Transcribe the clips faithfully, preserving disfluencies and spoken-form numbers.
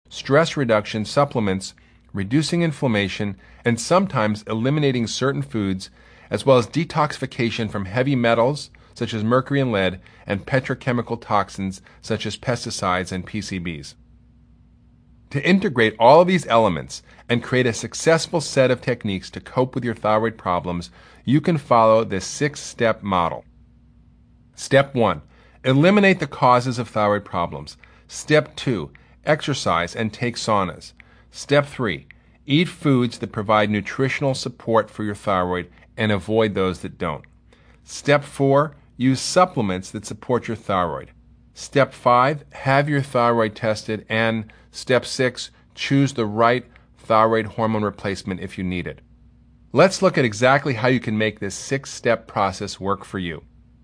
stress reduction supplements, reducing inflammation, and sometimes eliminating certain foods, as well as detoxification from heavy metals such as mercury and lead, and petrochemical toxins such as pesticides and P C Bs. To integrate all of these elements and create a successful set of techniques to cope with your thyroid problems, you can follow this six-step model. Step one, eliminate the causes of thyroid problems. Step two, exercise and take saunas. Step three, eat foods that provide nutritional support for your thyroid and avoid those that don't. Step four, use supplements that support your thyroid. Step five, have your thyroid tested. And step six, choose the right thyroid hormone replacement if you need it. Let's look at exactly how you can make this six-step process work for you.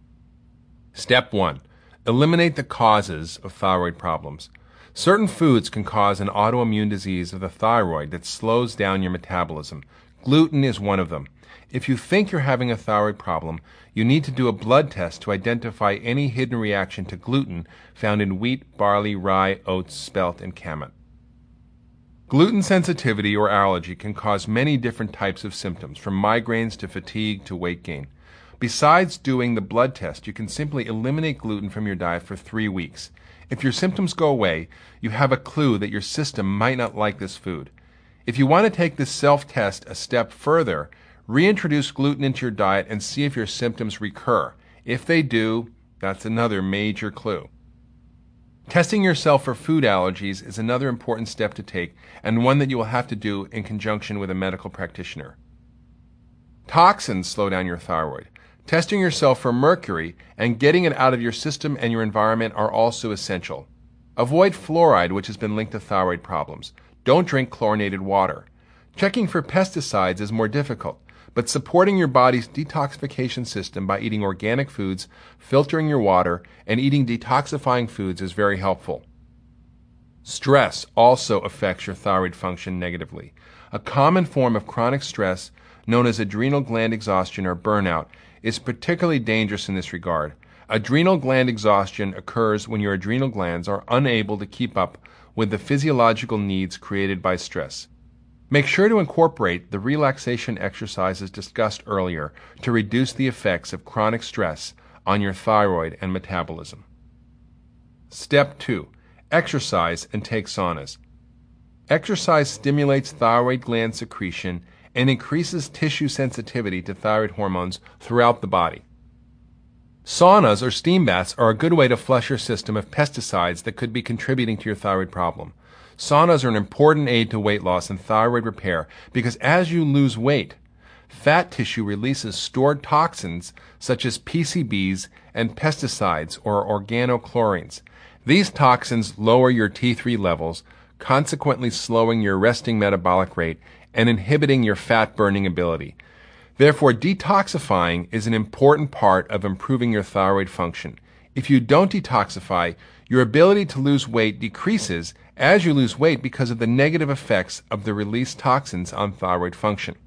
Step one, eliminate the causes of thyroid problems. Certain foods can cause an autoimmune disease of the thyroid that slows down your metabolism. Gluten is one of them. If you think you're having a thyroid problem, you need to do a blood test to identify any hidden reaction to gluten found in wheat, barley, rye, oats, spelt, and kamut. Gluten sensitivity or allergy can cause many different types of symptoms, from migraines to fatigue to weight gain. Besides doing the blood test, you can simply eliminate gluten from your diet for three weeks. If your symptoms go away, you have a clue that your system might not like this food. If you want to take this self-test a step further, reintroduce gluten into your diet and see if your symptoms recur. If they do, that's another major clue. Testing yourself for food allergies is another important step to take, and one that you will have to do in conjunction with a medical practitioner. Toxins slow down your thyroid. Testing yourself for mercury and getting it out of your system and your environment are also essential. Avoid fluoride, which has been linked to thyroid problems. Don't drink chlorinated water. Checking for pesticides is more difficult, but supporting your body's detoxification system by eating organic foods, filtering your water, and eating detoxifying foods is very helpful. Stress also affects your thyroid function negatively. A common form of chronic stress, known as adrenal gland exhaustion or burnout, is particularly dangerous in this regard. Adrenal gland exhaustion occurs when your adrenal glands are unable to keep up with the physiological needs created by stress. Make sure to incorporate the relaxation exercises discussed earlier to reduce the effects of chronic stress on your thyroid and metabolism. Step two, exercise and take saunas. Exercise stimulates thyroid gland secretion and increases tissue sensitivity to thyroid hormones throughout the body. Saunas or steam baths are a good way to flush your system of pesticides that could be contributing to your thyroid problem. Saunas are an important aid to weight loss and thyroid repair because as you lose weight, fat tissue releases stored toxins such as P C Bs and pesticides or organochlorines. These toxins lower your T three levels, consequently slowing your resting metabolic rate and inhibiting your fat-burning ability. Therefore, detoxifying is an important part of improving your thyroid function. If you don't detoxify, your ability to lose weight decreases as you lose weight because of the negative effects of the released toxins on thyroid function.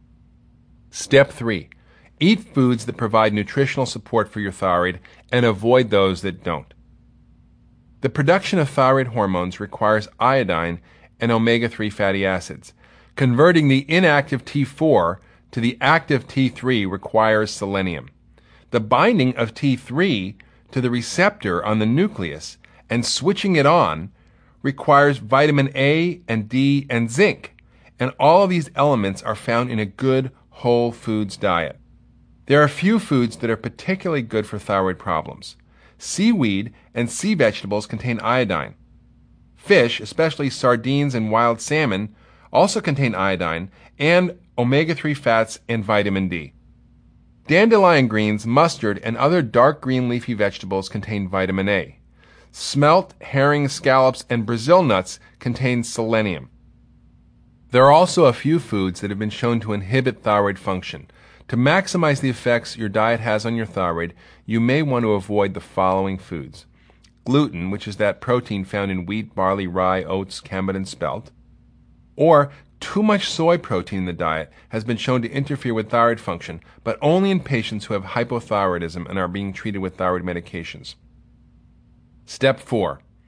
Step three, eat foods that provide nutritional support for your thyroid and avoid those that don't. The production of thyroid hormones requires iodine and omega three fatty acids. Converting the inactive T four to the active T three requires selenium. The binding of T three to the receptor on the nucleus and switching it on requires vitamin A and D and zinc, and all of these elements are found in a good whole foods diet. There are a few foods that are particularly good for thyroid problems. Seaweed and sea vegetables contain iodine. Fish, especially sardines and wild salmon, also contain iodine and omega three fats and vitamin D. Dandelion greens, mustard, and other dark green leafy vegetables contain vitamin A. Smelt, herring, scallops, and Brazil nuts contain selenium. There are also a few foods that have been shown to inhibit thyroid function. To maximize the effects your diet has on your thyroid, you may want to avoid the following foods. Gluten, which is that protein found in wheat, barley, rye, oats, kamut, and spelt. Or too much soy protein in the diet has been shown to interfere with thyroid function, but only in patients who have hypothyroidism and are being treated with thyroid medications. Step four.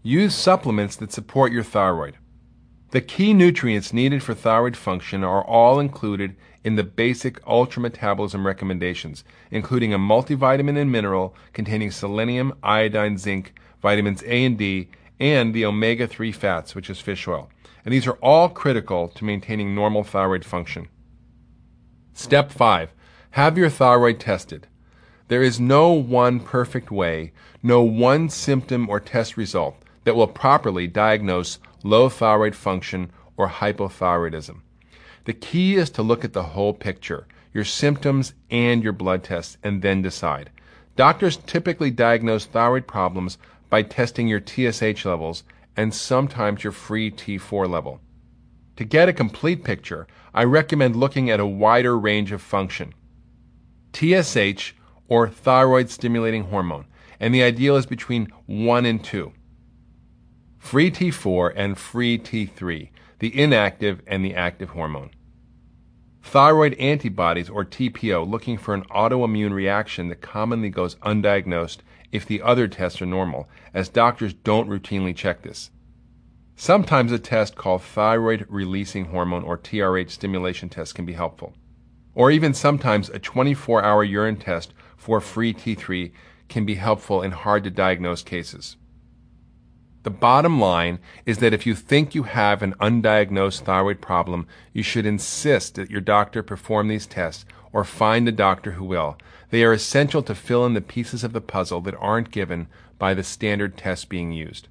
Use supplements that support your thyroid. The key nutrients needed for thyroid function are all included in the basic ultrametabolism recommendations, including a multivitamin and mineral containing selenium, iodine, zinc, vitamins A and D, and the omega three fats, which is fish oil. And these are all critical to maintaining normal thyroid function. Step five. Have your thyroid tested. There is no one perfect way, no one symptom or test result that will properly diagnose low thyroid function or hypothyroidism. The key is to look at the whole picture, your symptoms and your blood tests, and then decide. Doctors typically diagnose thyroid problems by testing your T S H levels and sometimes your free T four level. To get a complete picture, I recommend looking at a wider range of function. T S H, or thyroid stimulating hormone, and the ideal is between one and two. Free T four and free T three, the inactive and the active hormone. Thyroid antibodies, or T P O, looking for an autoimmune reaction that commonly goes undiagnosed if the other tests are normal, as doctors don't routinely check this. Sometimes a test called thyroid releasing hormone, or T R H stimulation test, can be helpful. Or even sometimes a twenty-four hour urine test for free T three can be helpful in hard to diagnose cases. The bottom line is that if you think you have an undiagnosed thyroid problem, you should insist that your doctor perform these tests or find a doctor who will. They are essential to fill in the pieces of the puzzle that aren't given by the standard tests being used.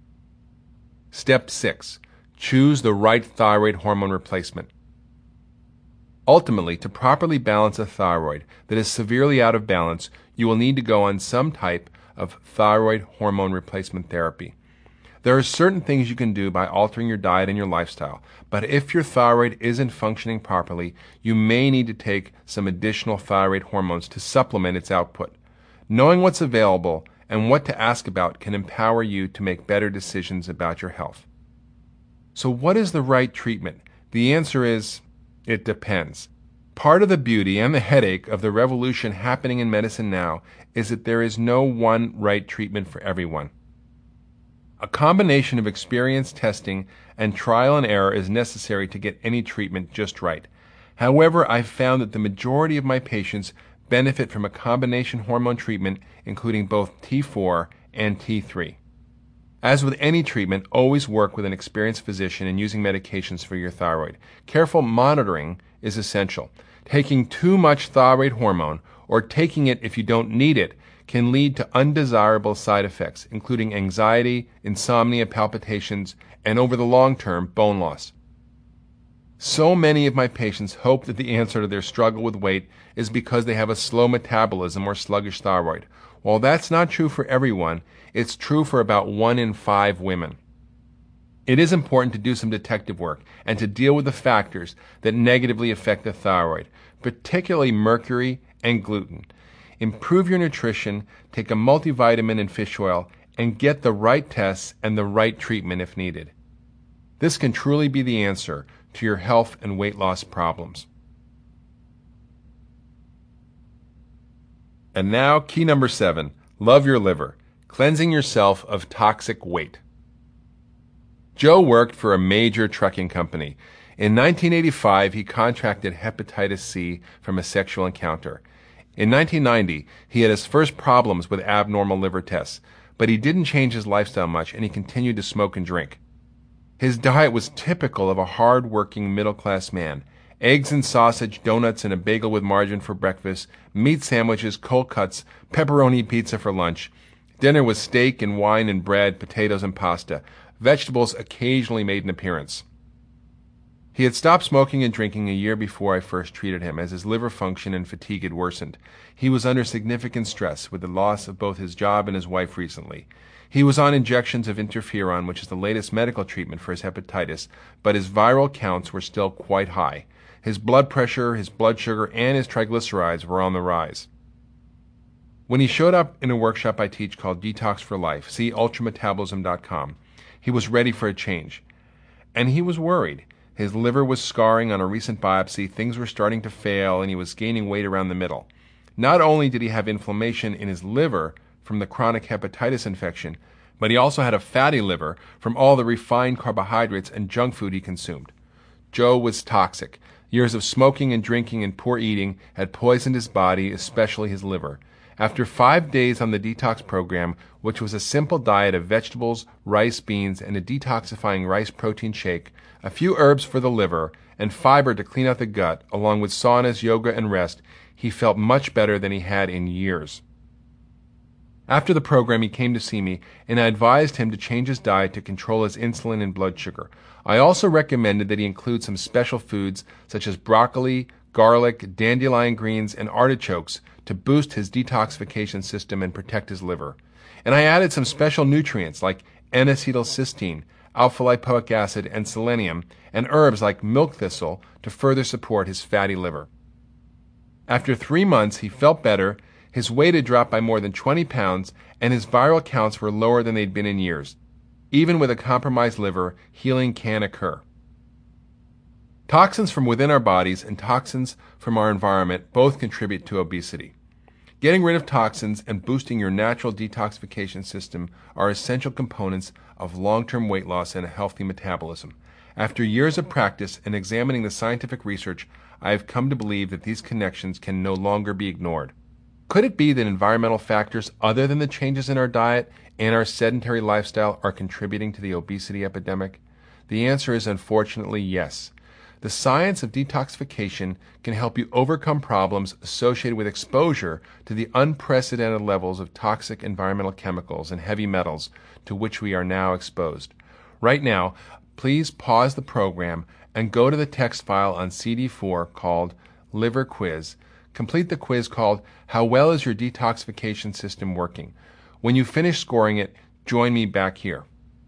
Step six. Choose the right thyroid hormone replacement. Ultimately, to properly balance a thyroid that is severely out of balance, you will need to go on some type of thyroid hormone replacement therapy. There are certain things you can do by altering your diet and your lifestyle, but if your thyroid isn't functioning properly, you may need to take some additional thyroid hormones to supplement its output. Knowing what's available and what to ask about can empower you to make better decisions about your health. So what is the right treatment? The answer is, it depends. Part of the beauty and the headache of the revolution happening in medicine now is that there is no one right treatment for everyone. A combination of experience, testing, and trial and error is necessary to get any treatment just right. However, I've found that the majority of my patients benefit from a combination hormone treatment including both T four and T three. As with any treatment, always work with an experienced physician in using medications for your thyroid. Careful monitoring is essential. Taking too much thyroid hormone, or taking it if you don't need it, can lead to undesirable side effects, including anxiety, insomnia, palpitations, and over the long term, bone loss. So many of my patients hope that the answer to their struggle with weight is because they have a slow metabolism or sluggish thyroid. While that's not true for everyone, it's true for about one in five women. It is important to do some detective work and to deal with the factors that negatively affect the thyroid, particularly mercury and gluten. Improve your nutrition, take a multivitamin and fish oil, and get the right tests and the right treatment if needed. This can truly be the answer to your health and weight loss problems. And now, key number seven, love your liver, cleansing yourself of toxic weight. Joe worked for a major trucking company. In nineteen eighty-five, he contracted hepatitis C from a sexual encounter. In nineteen ninety, he had his first problems with abnormal liver tests, but he didn't change his lifestyle much and he continued to smoke and drink. His diet was typical of a hard-working middle-class man. Eggs and sausage, donuts, and a bagel with margarine for breakfast, meat sandwiches, cold cuts, pepperoni pizza for lunch. Dinner was steak and wine and bread, potatoes and pasta. Vegetables occasionally made an appearance. He had stopped smoking and drinking a year before I first treated him, as his liver function and fatigue had worsened. He was under significant stress with the loss of both his job and his wife recently. He was on injections of interferon, which is the latest medical treatment for his hepatitis, but his viral counts were still quite high. His blood pressure, his blood sugar, and his triglycerides were on the rise. When he showed up in a workshop I teach called Detox for Life, see ultrametabolism dot com, he was ready for a change. And he was worried. His liver was scarring on a recent biopsy, things were starting to fail, and he was gaining weight around the middle. Not only did he have inflammation in his liver from the chronic hepatitis infection, but he also had a fatty liver from all the refined carbohydrates and junk food he consumed. Joe was toxic. Years of smoking and drinking and poor eating had poisoned his body, especially his liver. After five days on the detox program, which was a simple diet of vegetables, rice, beans, and a detoxifying rice protein shake, a few herbs for the liver, and fiber to clean out the gut, along with saunas, yoga, and rest, he felt much better than he had in years. After the program, he came to see me, and I advised him to change his diet to control his insulin and blood sugar. I also recommended that he include some special foods such as broccoli, garlic, dandelion greens, and artichokes to boost his detoxification system and protect his liver. And I added some special nutrients like N-acetylcysteine, alpha-lipoic acid, and selenium, and herbs like milk thistle to further support his fatty liver. After three months, he felt better, his weight had dropped by more than twenty pounds, and his viral counts were lower than they'd been in years. Even with a compromised liver, healing can occur. Toxins from within our bodies and toxins from our environment both contribute to obesity. Getting rid of toxins and boosting your natural detoxification system are essential components of long-term weight loss and a healthy metabolism. After years of practice and examining the scientific research, I have come to believe that these connections can no longer be ignored. Could it be that environmental factors other than the changes in our diet and our sedentary lifestyle are contributing to the obesity epidemic? The answer is unfortunately yes. The science of detoxification can help you overcome problems associated with exposure to the unprecedented levels of toxic environmental chemicals and heavy metals to which we are now exposed. Right now, please pause the program and go to the text file on C D four called Liver Quiz. Complete the quiz called How Well Is Your Detoxification System Working? When you finish scoring it, join me back here.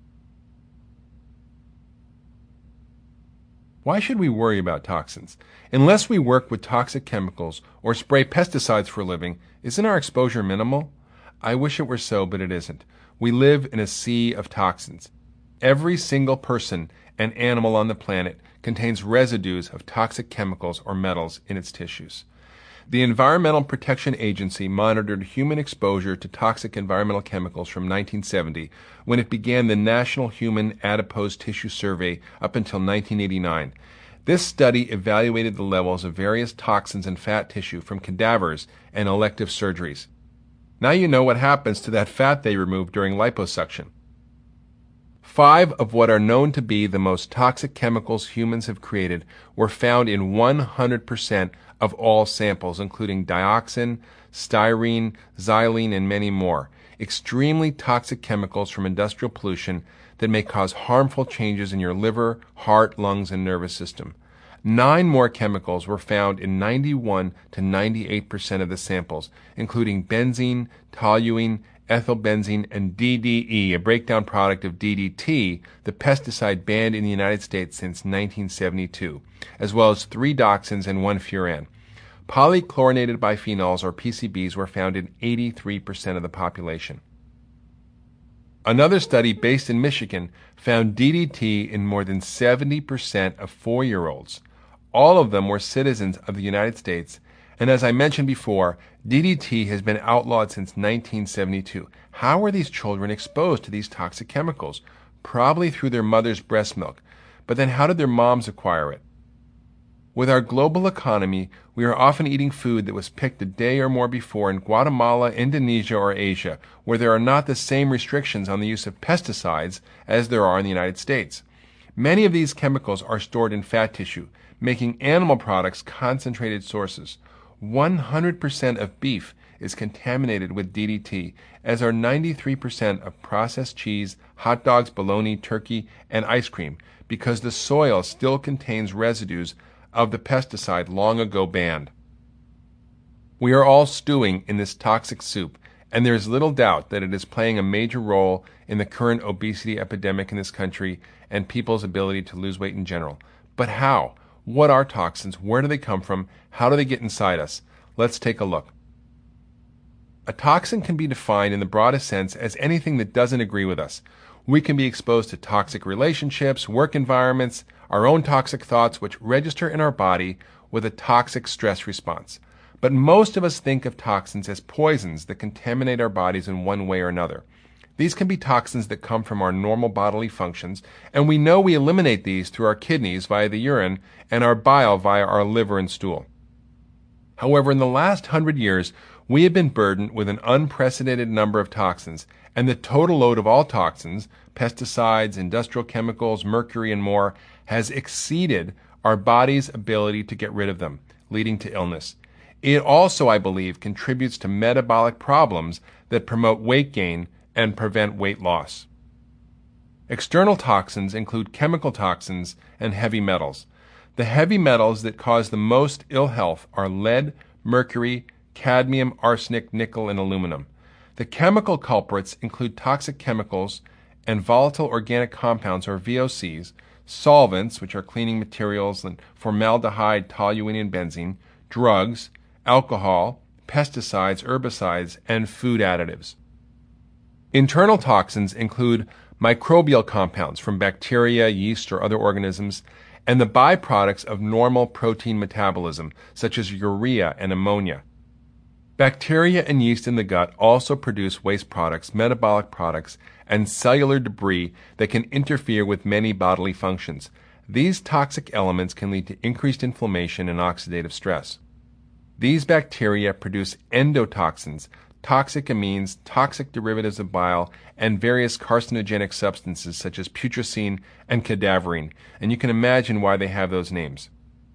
Why should we worry about toxins? Unless we work with toxic chemicals or spray pesticides for a living, isn't our exposure minimal? I wish it were so, but it isn't. We live in a sea of toxins. Every single person and animal on the planet contains residues of toxic chemicals or metals in its tissues. The Environmental Protection Agency monitored human exposure to toxic environmental chemicals from nineteen seventy, when it began the National Human Adipose Tissue Survey, up until nineteen eighty-nine. This study evaluated the levels of various toxins in fat tissue from cadavers and elective surgeries. Now you know what happens to that fat they removed during liposuction. Five of what are known to be the most toxic chemicals humans have created were found in one hundred percent of all samples, including dioxin, styrene, xylene, and many more. Extremely toxic chemicals from industrial pollution that may cause harmful changes in your liver, heart, lungs, and nervous system. Nine more chemicals were found in ninety-one to ninety-eight percent of the samples, including benzene, toluene, ethylbenzene, and D D E, a breakdown product of D D T, the pesticide banned in the United States since nineteen seventy-two, as well as three dioxins and one furan. Polychlorinated biphenyls, or P C Bs, were found in eighty-three percent of the population. Another study based in Michigan found D D T in more than seventy percent of four-year-olds. All of them were citizens of the United States, and as I mentioned before, D D T has been outlawed since nineteen seventy-two. How were these children exposed to these toxic chemicals? Probably through their mother's breast milk. But then how did their moms acquire it? With our global economy, we are often eating food that was picked a day or more before in Guatemala, Indonesia, or Asia, where there are not the same restrictions on the use of pesticides as there are in the United States. Many of these chemicals are stored in fat tissue, making animal products concentrated sources. one hundred percent of beef is contaminated with D D T, as are ninety-three percent of processed cheese, hot dogs, bologna, turkey, and ice cream, because the soil still contains residues of the pesticide long ago banned. We are all stewing in this toxic soup, and there is little doubt that it is playing a major role in the current obesity epidemic in this country and people's ability to lose weight in general. But how? What are toxins? Where do they come from? How do they get inside us? Let's take a look. A toxin can be defined in the broadest sense as anything that doesn't agree with us. We can be exposed to toxic relationships, work environments, our own toxic thoughts, which register in our body with a toxic stress response. But most of us think of toxins as poisons that contaminate our bodies in one way or another. These can be toxins that come from our normal bodily functions, and we know we eliminate these through our kidneys via the urine and our bile via our liver and stool. However, in the last hundred years, we have been burdened with an unprecedented number of toxins, and the total load of all toxins, pesticides, industrial chemicals, mercury, and more, has exceeded our body's ability to get rid of them, leading to illness. It also, I believe, contributes to metabolic problems that promote weight gain and prevent weight loss. External toxins include chemical toxins and heavy metals. The heavy metals that cause the most ill health are lead, mercury, cadmium, arsenic, nickel, and aluminum. The chemical culprits include toxic chemicals and volatile organic compounds, or V O Cs, solvents, which are cleaning materials, and formaldehyde, toluene, and benzene, drugs, alcohol, pesticides, herbicides, and food additives. Internal toxins include microbial compounds from bacteria, yeast, or other organisms, and the byproducts of normal protein metabolism, such as urea and ammonia. Bacteria and yeast in the gut also produce waste products, metabolic products, and cellular debris that can interfere with many bodily functions. These toxic elements can lead to increased inflammation and oxidative stress. These bacteria produce endotoxins, toxic amines, toxic derivatives of bile, and various carcinogenic substances such as putrescine and cadaverine, and you can imagine why they have those names.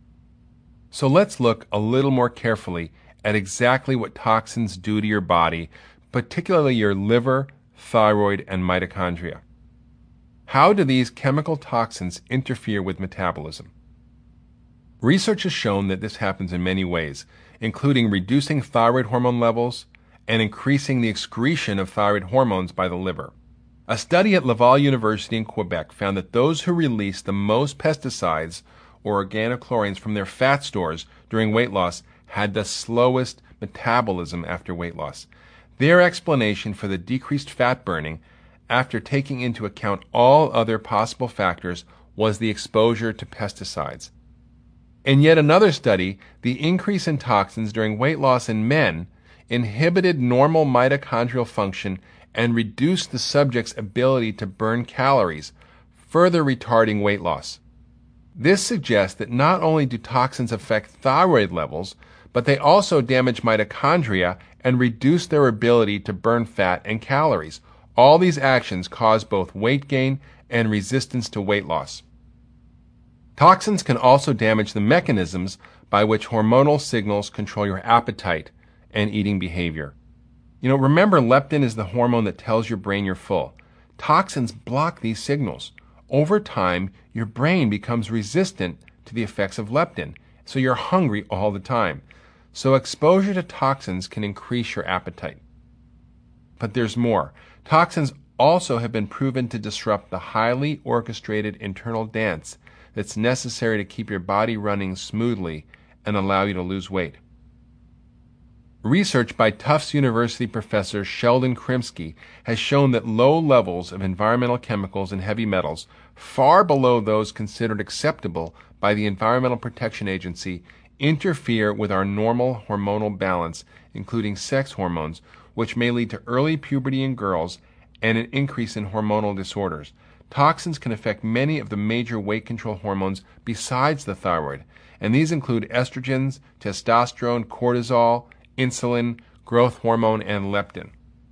So let's look a little more carefully at exactly what toxins do to your body, particularly your liver, thyroid, and mitochondria. How do these chemical toxins interfere with metabolism? Research has shown that this happens in many ways, including reducing thyroid hormone levels and increasing the excretion of thyroid hormones by the liver. A study at Laval University in Quebec found that those who released the most pesticides or organochlorines from their fat stores during weight loss had the slowest metabolism after weight loss. Their explanation for the decreased fat burning, after taking into account all other possible factors, was the exposure to pesticides. In yet another study, the increase in toxins during weight loss in men inhibited normal mitochondrial function and reduced the subject's ability to burn calories, further retarding weight loss. This suggests that not only do toxins affect thyroid levels, but they also damage mitochondria and reduce their ability to burn fat and calories. All these actions cause both weight gain and resistance to weight loss. Toxins can also damage the mechanisms by which hormonal signals control your appetite and eating behavior. You know, remember, leptin is the hormone that tells your brain you're full. Toxins block these signals. Over time, your brain becomes resistant to the effects of leptin, so you're hungry all the time. So exposure to toxins can increase your appetite. But there's more. Toxins also have been proven to disrupt the highly orchestrated internal dance that's necessary to keep your body running smoothly and allow you to lose weight. Research by Tufts University professor Sheldon Krimsky has shown that low levels of environmental chemicals and heavy metals, far below those considered acceptable by the Environmental Protection Agency, interfere with our normal hormonal balance, including sex hormones, which may lead to early puberty in girls and an increase in hormonal disorders. Toxins can affect many of the major weight control hormones besides the thyroid, and these include estrogens, testosterone, cortisol, insulin, growth hormone, and leptin.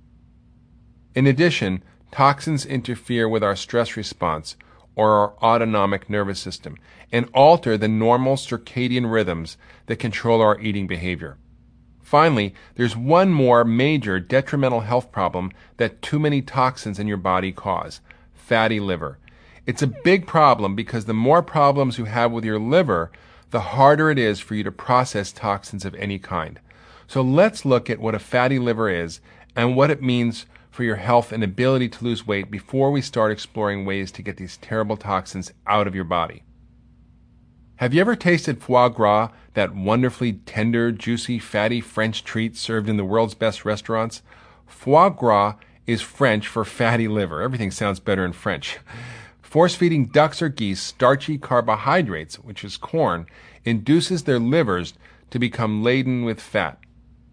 In addition, toxins interfere with our stress response, or our autonomic nervous system, and alter the normal circadian rhythms that control our eating behavior. Finally, there's one more major detrimental health problem that too many toxins in your body cause: fatty liver. It's a big problem because the more problems you have with your liver, the harder it is for you to process toxins of any kind. So let's look at what a fatty liver is and what it means for your health and ability to lose weight before we start exploring ways to get these terrible toxins out of your body. Have you ever tasted foie gras, that wonderfully tender, juicy, fatty French treat served in the world's best restaurants? Foie gras is French for fatty liver. Everything sounds better in French. Force-feeding ducks or geese starchy carbohydrates, which is corn, induces their livers to become laden with fat.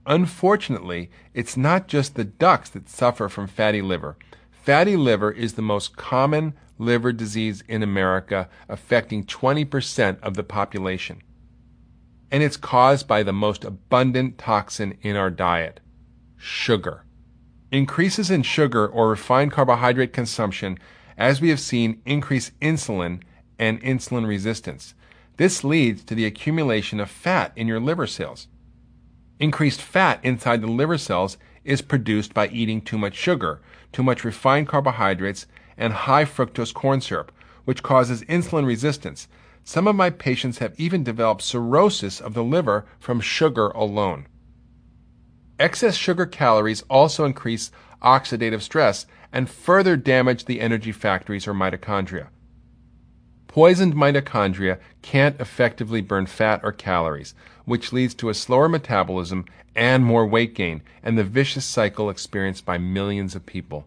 Unfortunately, it's not just the ducks that suffer from fatty liver. Fatty liver is the most common liver disease in America, affecting twenty percent of the population. And it's caused by the most abundant toxin in our diet, sugar. Increases in sugar or refined carbohydrate consumption, as we have seen, increase insulin and insulin resistance. This leads to the accumulation of fat in your liver cells. Increased fat inside the liver cells is produced by eating too much sugar, too much refined carbohydrates, and high fructose corn syrup, which causes insulin resistance. Some of my patients have even developed cirrhosis of the liver from sugar alone. Excess sugar calories also increase oxidative stress and further damage the energy factories or mitochondria. Poisoned mitochondria can't effectively burn fat or calories, which leads to a slower metabolism and more weight gain, and the vicious cycle experienced by millions of people.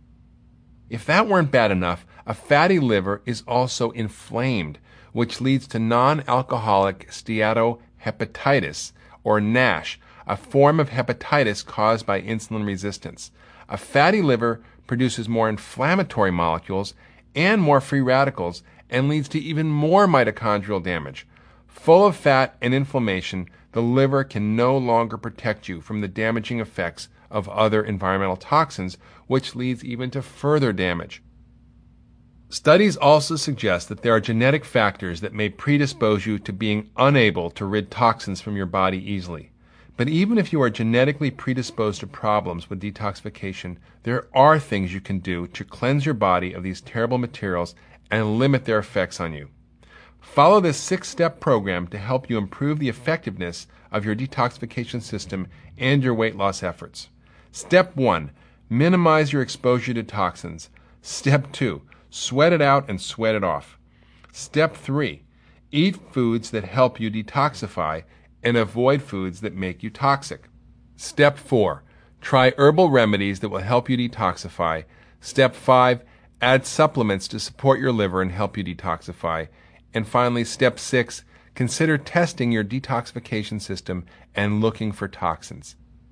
If that weren't bad enough, a fatty liver is also inflamed, which leads to non-alcoholic steatohepatitis, or NASH, a form of hepatitis caused by insulin resistance. A fatty liver produces more inflammatory molecules and more free radicals and leads to even more mitochondrial damage. Full of fat and inflammation, the liver can no longer protect you from the damaging effects of other environmental toxins, which leads even to further damage. Studies also suggest that there are genetic factors that may predispose you to being unable to rid toxins from your body easily. But even if you are genetically predisposed to problems with detoxification, there are things you can do to cleanse your body of these terrible materials and limit their effects on you. Follow this six-step program to help you improve the effectiveness of your detoxification system and your weight loss efforts. Step one, minimize your exposure to toxins. Step two, sweat it out and sweat it off. Step three, eat foods that help you detoxify and avoid foods that make you toxic. Step four, try herbal remedies that will help you detoxify. Step five, add supplements to support your liver and help you detoxify. And finally, step six, consider testing your detoxification system and looking for toxins.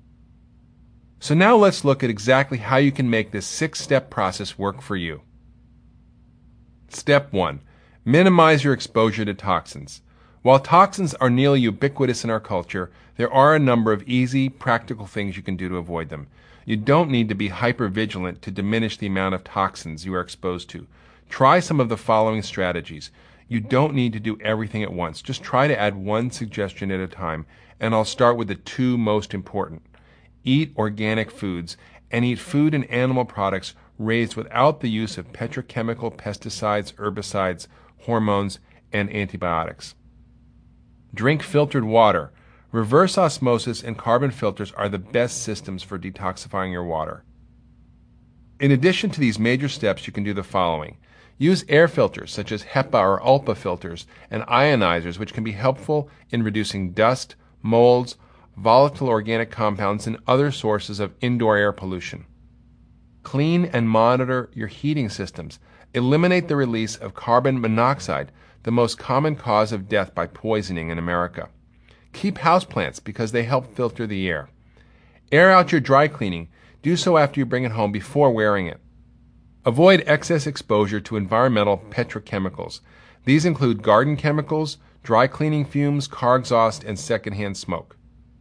So now let's look at exactly how you can make this six-step process work for you. Step one, minimize your exposure to toxins. While toxins are nearly ubiquitous in our culture, there are a number of easy, practical things you can do to avoid them. You don't need to be hyper-vigilant to diminish the amount of toxins you are exposed to. Try some of the following strategies. You don't need to do everything at once. Just try to add one suggestion at a time, and I'll start with the two most important. Eat organic foods and eat food and animal products raised without the use of petrochemical pesticides, herbicides, hormones, and antibiotics. Drink filtered water. Reverse osmosis and carbon filters are the best systems for detoxifying your water. In addition to these major steps, you can do the following. Use air filters such as HEPA or ULPA filters and ionizers, which can be helpful in reducing dust, molds, volatile organic compounds, and other sources of indoor air pollution. Clean and monitor your heating systems. Eliminate the release of carbon monoxide, the most common cause of death by poisoning in America. Keep houseplants because they help filter the air. Air out your dry cleaning. Do so after you bring it home before wearing it. Avoid excess exposure to environmental petrochemicals. These include garden chemicals, dry cleaning fumes, car exhaust, and secondhand smoke.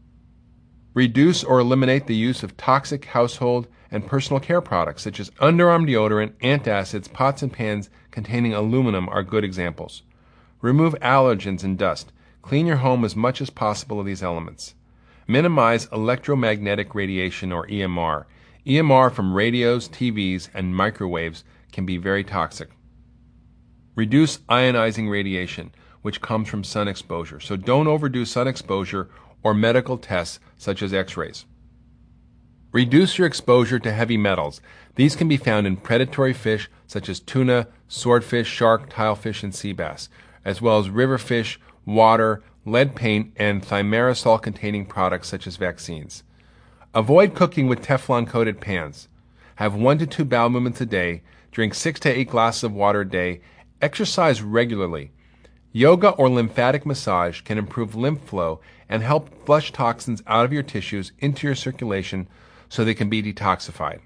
Reduce or eliminate the use of toxic household and personal care products such as underarm deodorant, antacids, pots and pans containing aluminum are good examples. Remove allergens and dust. Clean your home as much as possible of these elements. Minimize electromagnetic radiation or E M R. E M R from radios, T Vs, and microwaves can be very toxic. Reduce ionizing radiation, which comes from sun exposure, so don't overdo sun exposure or medical tests such as x-rays. Reduce your exposure to heavy metals. These can be found in predatory fish such as tuna, swordfish, shark, tilefish, and sea bass, as well as river fish, water, lead paint, and thimerosal-containing products such as vaccines. Avoid cooking with Teflon-coated pans. Have one to two bowel movements a day. Drink six to eight glasses of water a day. Exercise regularly. Yoga or lymphatic massage can improve lymph flow and help flush toxins out of your tissues into your circulation so they can be detoxified.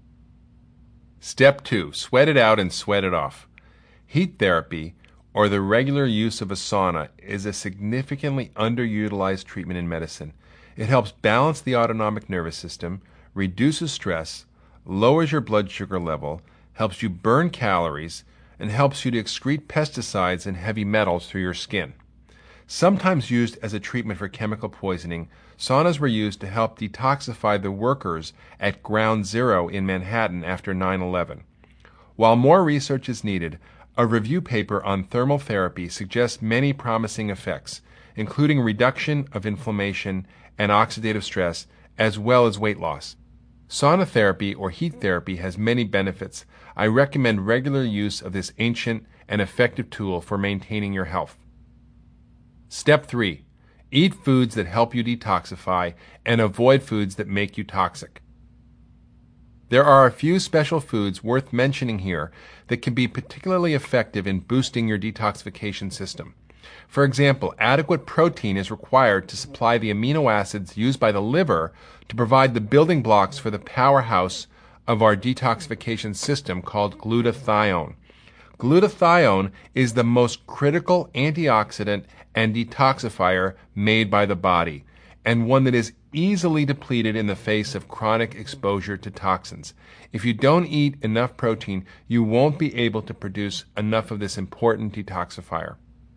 Step two. Sweat it out and sweat it off. Heat therapy, or the regular use of a sauna, is a significantly underutilized treatment in medicine. It helps balance the autonomic nervous system, reduces stress, lowers your blood sugar level, helps you burn calories, and helps you to excrete pesticides and heavy metals through your skin. Sometimes used as a treatment for chemical poisoning, saunas were used to help detoxify the workers at Ground Zero in Manhattan after nine eleven. While more research is needed, a review paper on thermal therapy suggests many promising effects, including reduction of inflammation and oxidative stress, as well as weight loss. Sauna therapy or heat therapy has many benefits. I recommend regular use of this ancient and effective tool for maintaining your health. Step three. Eat foods that help you detoxify and avoid foods that make you toxic. There are a few special foods worth mentioning here that can be particularly effective in boosting your detoxification system. For example, adequate protein is required to supply the amino acids used by the liver to provide the building blocks for the powerhouse of our detoxification system called glutathione. Glutathione is the most critical antioxidant and detoxifier made by the body, and one that is easily depleted in the face of chronic exposure to toxins. If you don't eat enough protein, you won't be able to produce enough of this important detoxifier.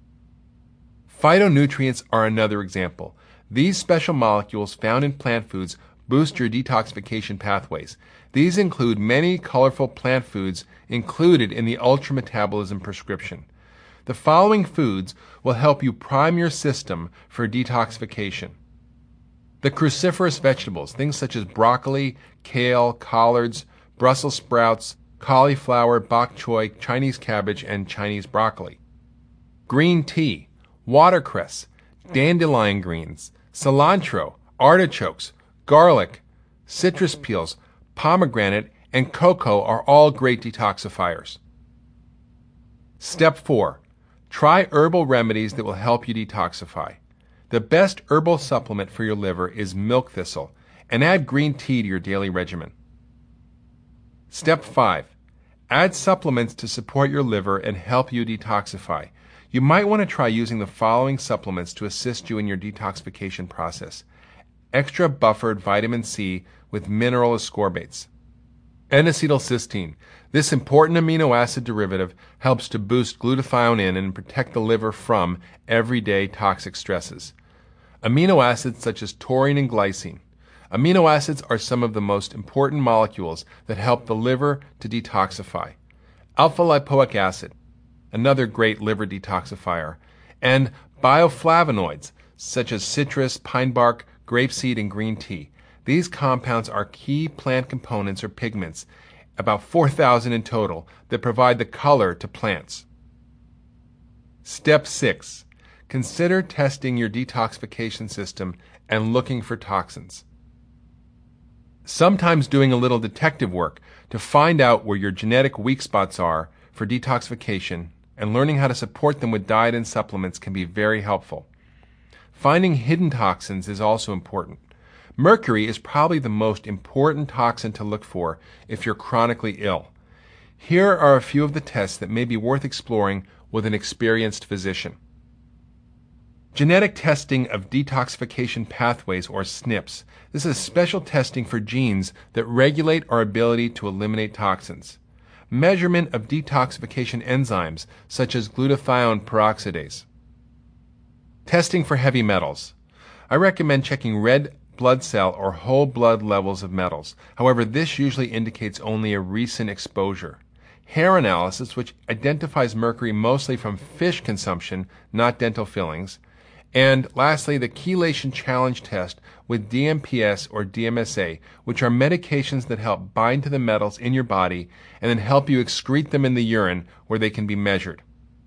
Phytonutrients are another example. These special molecules found in plant foods boost your detoxification pathways. These include many colorful plant foods included in the ultrametabolism prescription. The following foods will help you prime your system for detoxification. The cruciferous vegetables, things such as broccoli, kale, collards, Brussels sprouts, cauliflower, bok choy, Chinese cabbage, and Chinese broccoli. Green tea, watercress, dandelion greens, cilantro, artichokes, garlic, citrus peels, pomegranate, and cocoa are all great detoxifiers. Step four. Try herbal remedies that will help you detoxify. The best herbal supplement for your liver is milk thistle, and add green tea to your daily regimen. Step five. Add supplements to support your liver and help you detoxify. You might want to try using the following supplements to assist you in your detoxification process. Extra buffered vitamin C with mineral ascorbates. N-acetylcysteine. This important amino acid derivative helps to boost glutathione in and protect the liver from everyday toxic stresses. Amino acids such as taurine and glycine. Amino acids are some of the most important molecules that help the liver to detoxify. Alpha-lipoic acid, another great liver detoxifier, and bioflavonoids such as citrus, pine bark, grapeseed, and green tea. These compounds are key plant components or pigments, about four thousand in total, that provide the color to plants. Step six. Consider testing your detoxification system and looking for toxins. Sometimes doing a little detective work to find out where your genetic weak spots are for detoxification and learning how to support them with diet and supplements can be very helpful. Finding hidden toxins is also important. Mercury is probably the most important toxin to look for if you're chronically ill. Here are a few of the tests that may be worth exploring with an experienced physician. Genetic testing of detoxification pathways, or S N Ps. This is special testing for genes that regulate our ability to eliminate toxins. Measurement of detoxification enzymes, such as glutathione peroxidase. Testing for heavy metals. I recommend checking red blood cell or whole blood levels of metals. However, this usually indicates only a recent exposure. Hair analysis, which identifies mercury mostly from fish consumption, not dental fillings. And lastly, the chelation challenge test with D M P S or D M S A, which are medications that help bind to the metals in your body and then help you excrete them in the urine where they can be measured.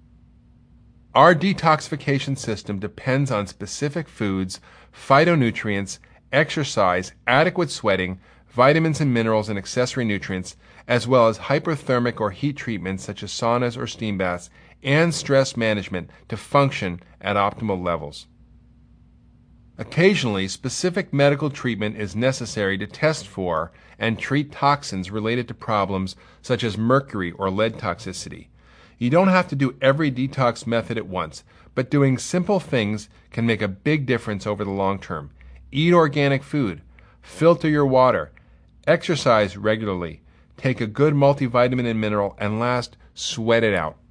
Our detoxification system depends on specific foods, phytonutrients, exercise, adequate sweating, vitamins and minerals and accessory nutrients, as well as hyperthermic or heat treatments such as saunas or steam baths, and stress management to function at optimal levels. Occasionally, specific medical treatment is necessary to test for and treat toxins related to problems such as mercury or lead toxicity. You don't have to do every detox method at once, but doing simple things can make a big difference over the long term. Eat organic food, filter your water, exercise regularly, take a good multivitamin and mineral, and last, sweat it out.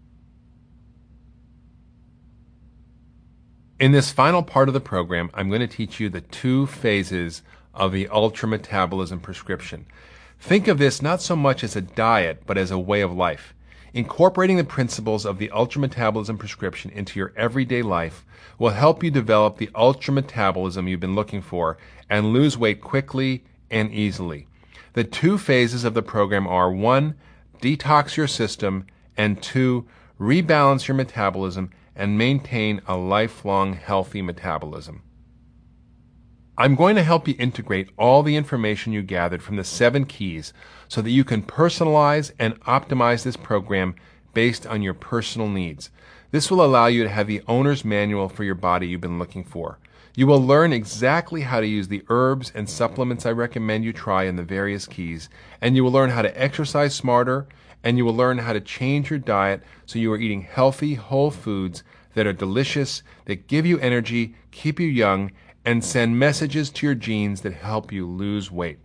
In this final part of the program, I'm going to teach you the two phases of the Ultra Metabolism prescription. Think of this not so much as a diet, but as a way of life. Incorporating the principles of the Ultra Metabolism prescription into your everyday life will help you develop the ultra metabolism you've been looking for and lose weight quickly and easily. The two phases of the program are one, detox your system, and two, rebalance your metabolism and maintain a lifelong healthy metabolism. I'm going to help you integrate all the information you gathered from the seven keys so that you can personalize and optimize this program based on your personal needs. This will allow you to have the owner's manual for your body you've been looking for. You will learn exactly how to use the herbs and supplements I recommend you try in the various keys, and you will learn how to exercise smarter, and you will learn how to change your diet so you are eating healthy, whole foods that are delicious, that give you energy, keep you young, and send messages to your genes that help you lose weight.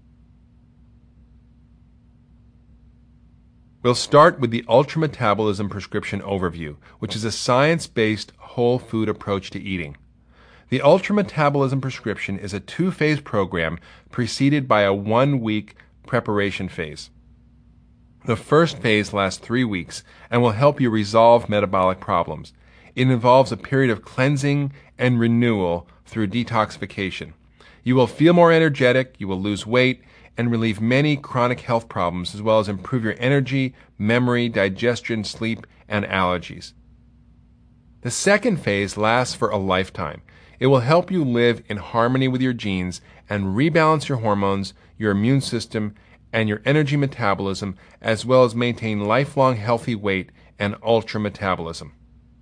We'll start with the Ultra Metabolism Prescription Overview, which is a science-based whole food approach to eating. The Ultra Metabolism Prescription is a two-phase program preceded by a one-week preparation phase. The first phase lasts three weeks and will help you resolve metabolic problems. It involves a period of cleansing and renewal through detoxification. You will feel more energetic, you will lose weight, and relieve many chronic health problems, as well as improve your energy, memory, digestion, sleep, and allergies. The second phase lasts for a lifetime. It will help you live in harmony with your genes and rebalance your hormones, your immune system, and your energy metabolism, as well as maintain lifelong healthy weight and ultra metabolism.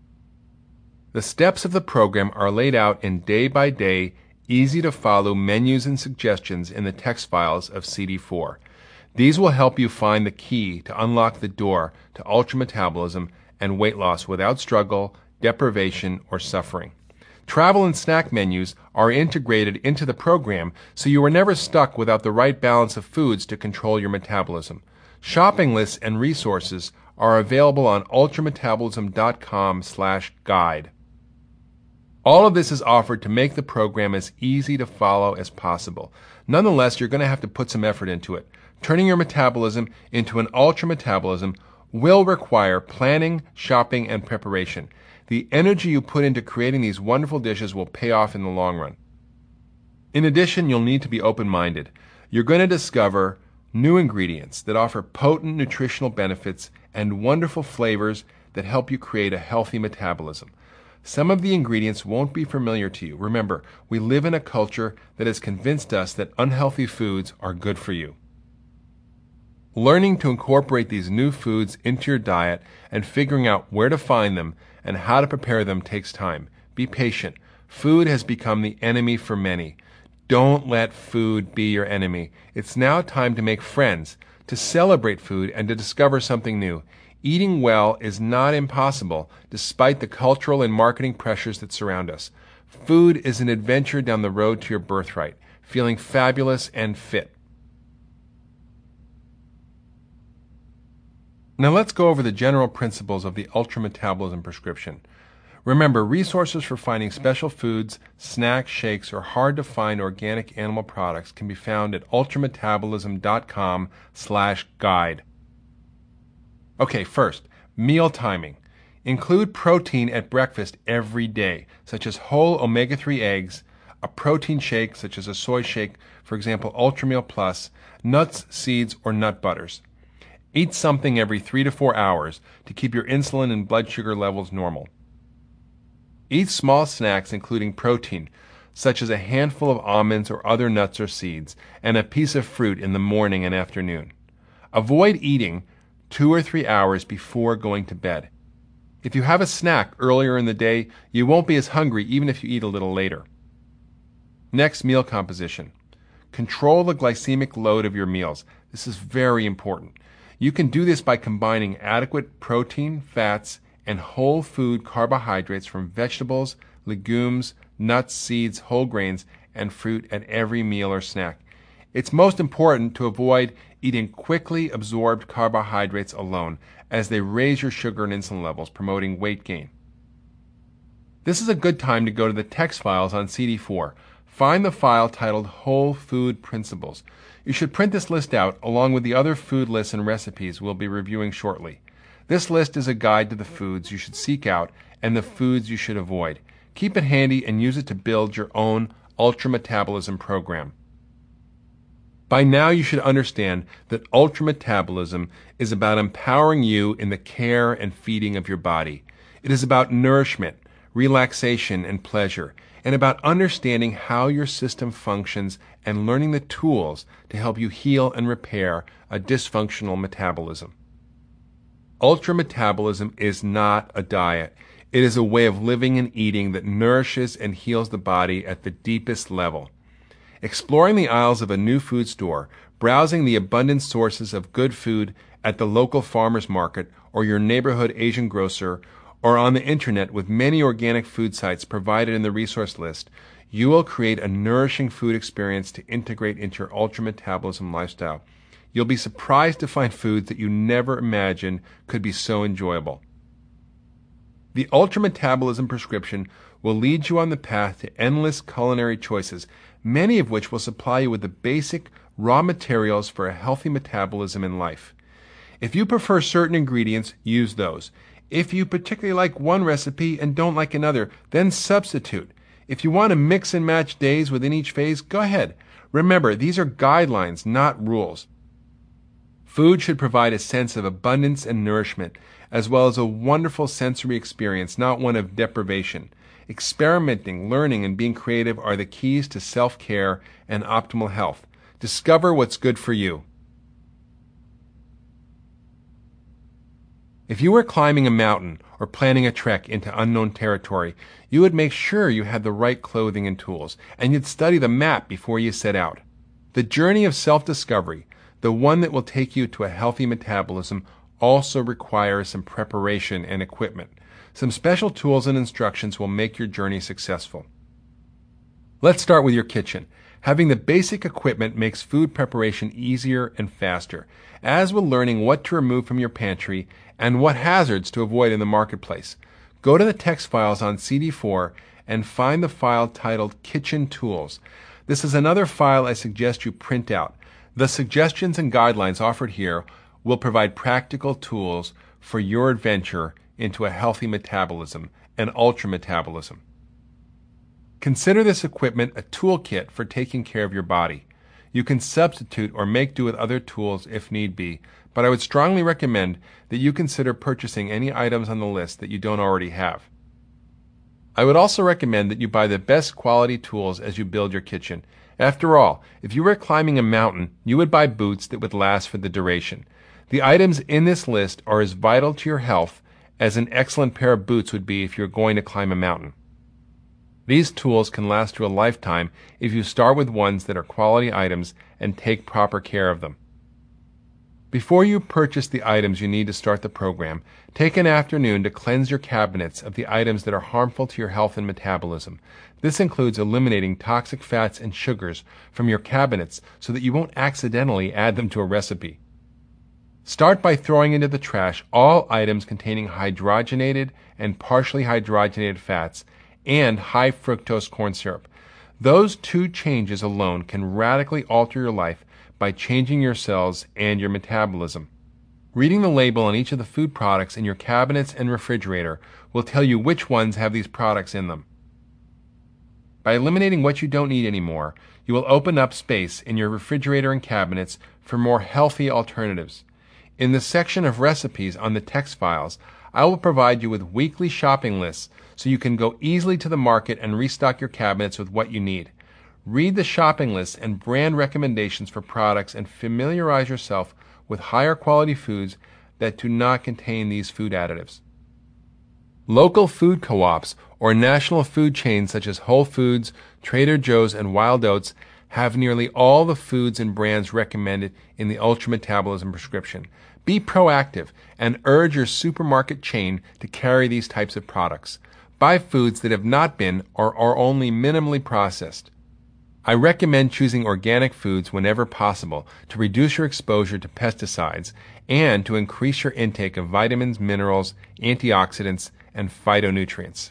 The steps of the program are laid out in day-by-day, easy-to-follow menus and suggestions in the text files of C D four. These will help you find the key to unlock the door to ultra metabolism and weight loss without struggle, deprivation, or suffering. Travel and snack menus are integrated into the program so you are never stuck without the right balance of foods to control your metabolism. Shopping lists and resources are available on ultrametabolism dot com slash guide. All of this is offered to make the program as easy to follow as possible. Nonetheless, you're going to have to put some effort into it. Turning your metabolism into an ultra metabolism will require planning, shopping, and preparation. The energy you put into creating these wonderful dishes will pay off in the long run. In addition, you'll need to be open-minded. You're going to discover new ingredients that offer potent nutritional benefits and wonderful flavors that help you create a healthy metabolism. Some of the ingredients won't be familiar to you. Remember, we live in a culture that has convinced us that unhealthy foods are good for you. Learning to incorporate these new foods into your diet and figuring out where to find them and how to prepare them takes time. Be patient. Food has become the enemy for many. Don't let food be your enemy. It's now time to make friends, to celebrate food, and to discover something new. Eating well is not impossible, despite the cultural and marketing pressures that surround us. Food is an adventure down the road to your birthright, feeling fabulous and fit. Now let's go over the general principles of the Ultra Metabolism prescription. Remember, resources for finding special foods, snacks, shakes, or hard-to-find organic animal products can be found at ultrametabolism dot com slash guide. Okay, first, meal timing. Include protein at breakfast every day, such as whole omega three eggs, a protein shake, such as a soy shake, for example, Ultrameal Plus, nuts, seeds, or nut butters. Eat something every three to four hours to keep your insulin and blood sugar levels normal. Eat small snacks including protein, such as a handful of almonds or other nuts or seeds, and a piece of fruit in the morning and afternoon. Avoid eating two or three hours before going to bed. If you have a snack earlier in the day, you won't be as hungry even if you eat a little later. Next, meal composition. Control the glycemic load of your meals. This is very important. You can do this by combining adequate protein, fats, and whole food carbohydrates from vegetables, legumes, nuts, seeds, whole grains, and fruit at every meal or snack. It's most important to avoid eating quickly absorbed carbohydrates alone, as they raise your sugar and insulin levels, promoting weight gain. This is a good time to go to the text files on C D four. Find the file titled Whole Food Principles. You should print this list out along with the other food lists and recipes we'll be reviewing shortly. This list is a guide to the foods you should seek out and the foods you should avoid. Keep it handy and use it to build your own Ultra Metabolism program. By now you should understand that Ultra Metabolism is about empowering you in the care and feeding of your body. It is about nourishment, relaxation, and pleasure, and about understanding how your system functions and learning the tools to help you heal and repair a dysfunctional metabolism. Ultra Metabolism is not a diet. It is a way of living and eating that nourishes and heals the body at the deepest level. Exploring the aisles of a new food store, browsing the abundant sources of good food at the local farmer's market or your neighborhood Asian grocer, or on the internet with many organic food sites provided in the resource list, you will create a nourishing food experience to integrate into your Ultra Metabolism lifestyle. You'll be surprised to find foods that you never imagined could be so enjoyable. The Ultra Metabolism prescription will lead you on the path to endless culinary choices, many of which will supply you with the basic raw materials for a healthy metabolism in life. If you prefer certain ingredients, use those. If you particularly like one recipe and don't like another, then substitute. If you want to mix and match days within each phase, go ahead. Remember, these are guidelines, not rules. Food should provide a sense of abundance and nourishment, as well as a wonderful sensory experience, not one of deprivation. Experimenting, learning, and being creative are the keys to self-care and optimal health. Discover what's good for you. If you were climbing a mountain or planning a trek into unknown territory, you would make sure you had the right clothing and tools, and you'd study the map before you set out. The journey of self-discovery, the one that will take you to a healthy metabolism, also requires some preparation and equipment. Some special tools and instructions will make your journey successful. Let's start with your kitchen. Having the basic equipment makes food preparation easier and faster, as will learning what to remove from your pantry and what hazards to avoid in the marketplace. Go to the text files on C D four and find the file titled Kitchen Tools. This is another file I suggest you print out. The suggestions and guidelines offered here will provide practical tools for your adventure into a healthy metabolism and ultra metabolism. Consider this equipment a toolkit for taking care of your body. You can substitute or make do with other tools if need be, but I would strongly recommend that you consider purchasing any items on the list that you don't already have. I would also recommend that you buy the best quality tools as you build your kitchen. After all, if you were climbing a mountain, you would buy boots that would last for the duration. The items in this list are as vital to your health as an excellent pair of boots would be if you're going to climb a mountain. These tools can last you a lifetime if you start with ones that are quality items and take proper care of them. Before you purchase the items you need to start the program, take an afternoon to cleanse your cabinets of the items that are harmful to your health and metabolism. This includes eliminating toxic fats and sugars from your cabinets so that you won't accidentally add them to a recipe. Start by throwing into the trash all items containing hydrogenated and partially hydrogenated fats and high fructose corn syrup. Those two changes alone can radically alter your life by changing your cells and your metabolism. Reading the label on each of the food products in your cabinets and refrigerator will tell you which ones have these products in them. By eliminating what you don't need anymore, you will open up space in your refrigerator and cabinets for more healthy alternatives. In the section of recipes on the text files, I will provide you with weekly shopping lists so you can go easily to the market and restock your cabinets with what you need. Read the shopping lists and brand recommendations for products and familiarize yourself with higher quality foods that do not contain these food additives. Local food co-ops or national food chains such as Whole Foods, Trader Joe's, and Wild Oats have nearly all the foods and brands recommended in the Ultra Metabolism prescription. Be proactive and urge your supermarket chain to carry these types of products. Buy foods that have not been or are only minimally processed. I recommend choosing organic foods whenever possible to reduce your exposure to pesticides and to increase your intake of vitamins, minerals, antioxidants, and phytonutrients.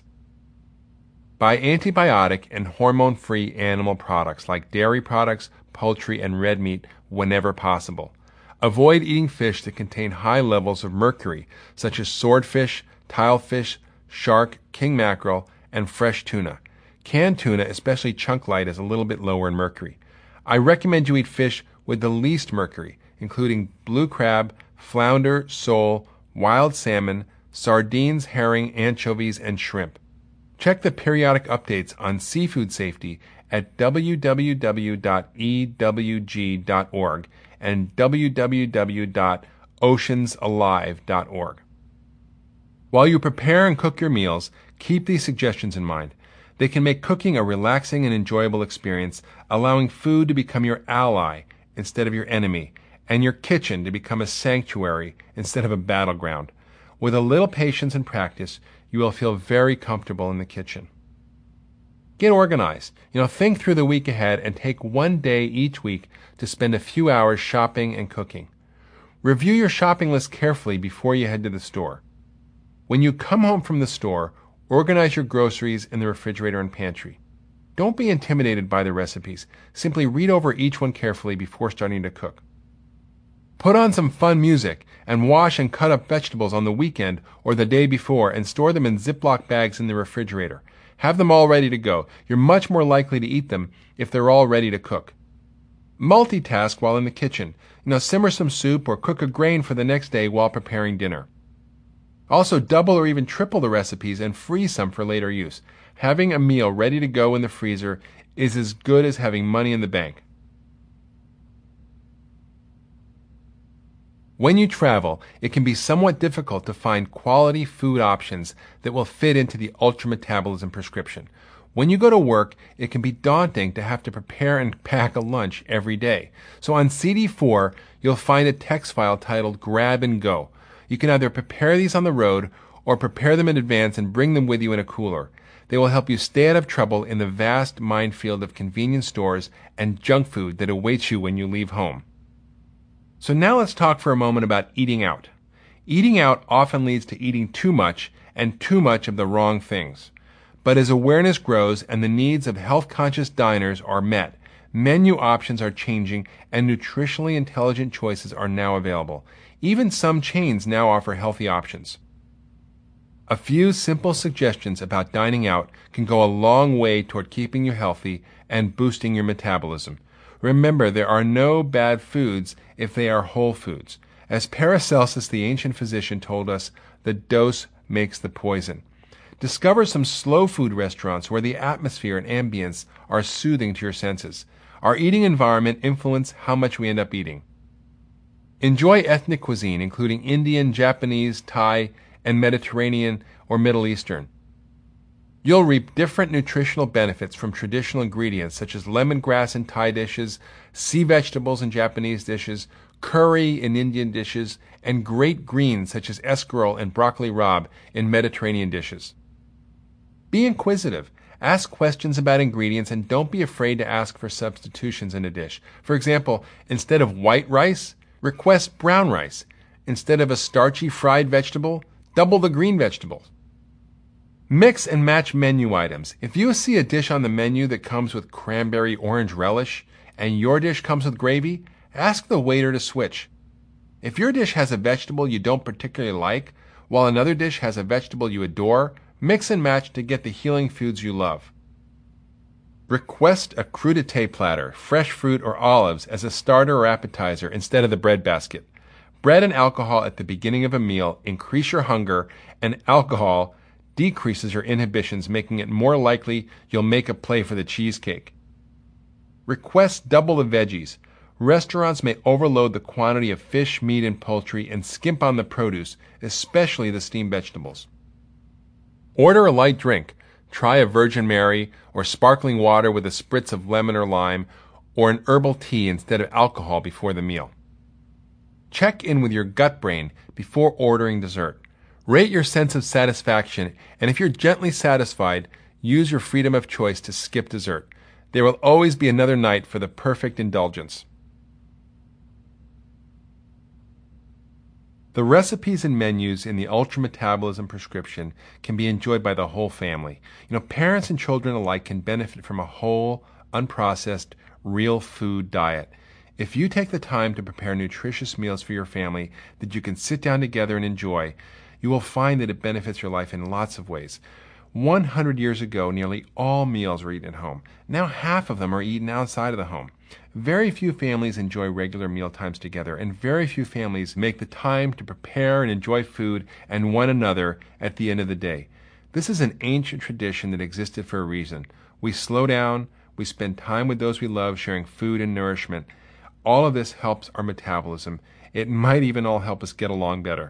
Buy antibiotic and hormone-free animal products like dairy products, poultry, and red meat whenever possible. Avoid eating fish that contain high levels of mercury, such as swordfish, tilefish, shark, king mackerel, and fresh tuna. Canned tuna, especially chunk light, is a little bit lower in mercury. I recommend you eat fish with the least mercury, including blue crab, flounder, sole, wild salmon, sardines, herring, anchovies, and shrimp. Check the periodic updates on seafood safety at w w w dot e w g dot org and w w w dot oceans alive dot org. While you prepare and cook your meals, keep these suggestions in mind. They can make cooking a relaxing and enjoyable experience, allowing food to become your ally instead of your enemy, and your kitchen to become a sanctuary instead of a battleground. With a little patience and practice, you will feel very comfortable in the kitchen. Get organized. You know, think through the week ahead and take one day each week to spend a few hours shopping and cooking. Review your shopping list carefully before you head to the store. When you come home from the store, organize your groceries in the refrigerator and pantry. Don't be intimidated by the recipes. Simply read over each one carefully before starting to cook. Put on some fun music and wash and cut up vegetables on the weekend or the day before and store them in Ziploc bags in the refrigerator. Have them all ready to go. You're much more likely to eat them if they're all ready to cook. Multitask while in the kitchen. You know, simmer some soup or cook a grain for the next day while preparing dinner. Also, double or even triple the recipes and freeze some for later use. Having a meal ready to go in the freezer is as good as having money in the bank. When you travel, it can be somewhat difficult to find quality food options that will fit into the Ultra Metabolism prescription. When you go to work, it can be daunting to have to prepare and pack a lunch every day. So on C D four, you'll find a text file titled Grab and Go. You can either prepare these on the road or prepare them in advance and bring them with you in a cooler. They will help you stay out of trouble in the vast minefield of convenience stores and junk food that awaits you when you leave home. So now let's talk for a moment about eating out. Eating out often leads to eating too much and too much of the wrong things. But as awareness grows and the needs of health-conscious diners are met, menu options are changing and nutritionally intelligent choices are now available. Even some chains now offer healthy options. A few simple suggestions about dining out can go a long way toward keeping you healthy and boosting your metabolism. Remember, there are no bad foods if they are whole foods. As Paracelsus, the ancient physician, told us, the dose makes the poison. Discover some slow food restaurants where the atmosphere and ambience are soothing to your senses. Our eating environment influences how much we end up eating. Enjoy ethnic cuisine, including Indian, Japanese, Thai, and Mediterranean or Middle Eastern. You'll reap different nutritional benefits from traditional ingredients such as lemongrass in Thai dishes, sea vegetables in Japanese dishes, curry in Indian dishes, and great greens such as escarole and broccoli rabe in Mediterranean dishes. Be inquisitive. Ask questions about ingredients and don't be afraid to ask for substitutions in a dish. For example, instead of white rice, request brown rice. Instead of a starchy fried vegetable, double the green vegetables. Mix and match menu items. If you see a dish on the menu that comes with cranberry orange relish and your dish comes with gravy, ask the waiter to switch. If your dish has a vegetable you don't particularly like, while another dish has a vegetable you adore, mix and match to get the healing foods you love. Request a crudité platter, fresh fruit or olives as a starter or appetizer instead of the bread basket. Bread and alcohol at the beginning of a meal increase your hunger, and alcohol decreases your inhibitions, making it more likely you'll make a play for the cheesecake. Request double the veggies. Restaurants may overload the quantity of fish, meat, and poultry and skimp on the produce, especially the steamed vegetables. Order a light drink. Try a Virgin Mary or sparkling water with a spritz of lemon or lime, or an herbal tea instead of alcohol before the meal. Check in with your gut brain before ordering dessert. Rate your sense of satisfaction, and if you're gently satisfied, use your freedom of choice to skip dessert. There will always be another night for the perfect indulgence. The recipes and menus in the Ultra Metabolism prescription can be enjoyed by the whole family. You know, parents and children alike can benefit from a whole, unprocessed, real food diet. If you take the time to prepare nutritious meals for your family that you can sit down together and enjoy, you will find that it benefits your life in lots of ways. one hundred years ago, nearly all meals were eaten at home. Now half of them are eaten outside of the home. Very few families enjoy regular meal times together, and very few families make the time to prepare and enjoy food and one another at the end of the day. This is an ancient tradition that existed for a reason. We slow down, we spend time with those we love, sharing food and nourishment. All of this helps our metabolism. It might even all help us get along better.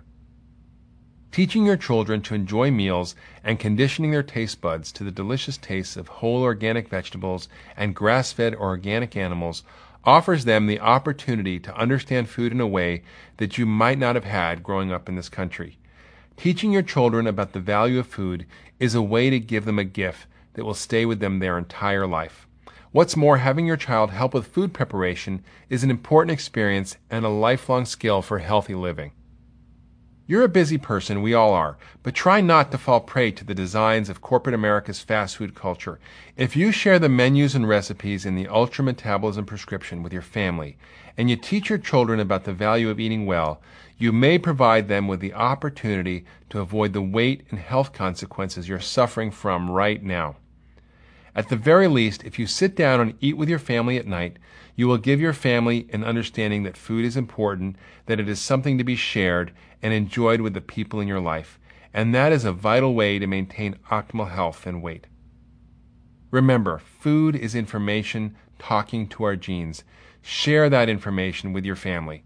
Teaching your children to enjoy meals and conditioning their taste buds to the delicious tastes of whole organic vegetables and grass-fed or organic animals offers them the opportunity to understand food in a way that you might not have had growing up in this country. Teaching your children about the value of food is a way to give them a gift that will stay with them their entire life. What's more, having your child help with food preparation is an important experience and a lifelong skill for healthy living. You're a busy person, we all are, but try not to fall prey to the designs of corporate America's fast food culture. If you share the menus and recipes in the Ultra Metabolism prescription with your family, and you teach your children about the value of eating well, you may provide them with the opportunity to avoid the weight and health consequences you're suffering from right now. At the very least, if you sit down and eat with your family at night, you will give your family an understanding that food is important, that it is something to be shared and enjoyed with the people in your life, and that is a vital way to maintain optimal health and weight. Remember, food is information talking to our genes. Share that information with your family.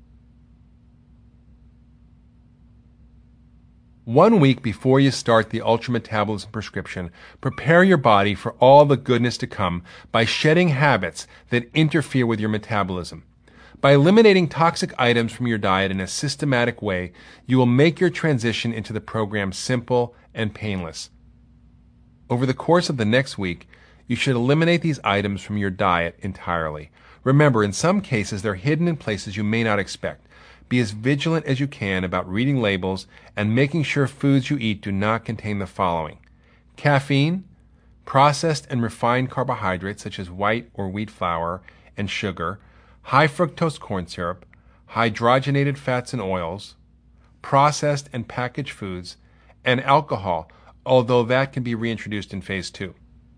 One week before you start the Ultra Metabolism prescription, prepare your body for all the goodness to come by shedding habits that interfere with your metabolism. By eliminating toxic items from your diet in a systematic way, you will make your transition into the program simple and painless. Over the course of the next week, you should eliminate these items from your diet entirely. Remember, in some cases, they're hidden in places you may not expect. Be as vigilant as you can about reading labels and making sure foods you eat do not contain the following: caffeine, processed and refined carbohydrates such as white or wheat flour and sugar, high fructose corn syrup, hydrogenated fats and oils, processed and packaged foods, and alcohol, although that can be reintroduced in phase two.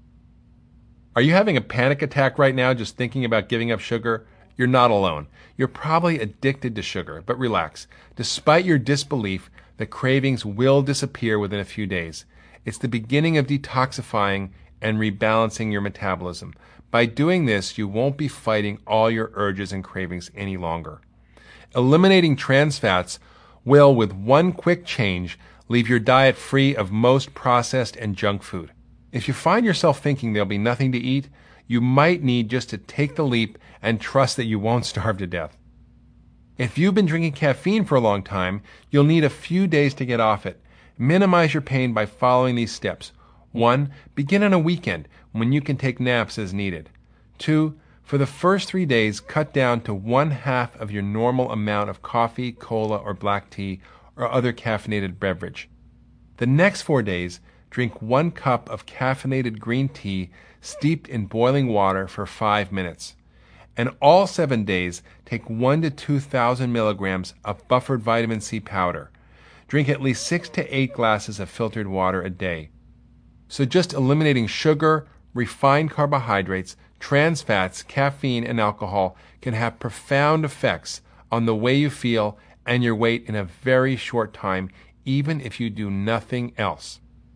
Are you having a panic attack right now just thinking about giving up sugar? You're not alone. You're probably addicted to sugar, but relax. Despite your disbelief, the cravings will disappear within a few days. It's the beginning of detoxifying and rebalancing your metabolism. By doing this, you won't be fighting all your urges and cravings any longer. Eliminating trans fats will, with one quick change, leave your diet free of most processed and junk food. If you find yourself thinking there'll be nothing to eat, you might need just to take the leap and trust that you won't starve to death. If you've been drinking caffeine for a long time, you'll need a few days to get off it. Minimize your pain by following these steps. One, begin on a weekend when you can take naps as needed. Two, for the first three days, cut down to one half of your normal amount of coffee, cola, or black tea, or other caffeinated beverage. The next four days, drink one cup of caffeinated green tea steeped in boiling water for five minutes. And all seven days, take one to two thousand milligrams of buffered vitamin C powder. Drink at least six to eight glasses of filtered water a day. So just eliminating sugar, refined carbohydrates, trans fats, caffeine, and alcohol can have profound effects on the way you feel and your weight in a very short time, even if you do nothing else.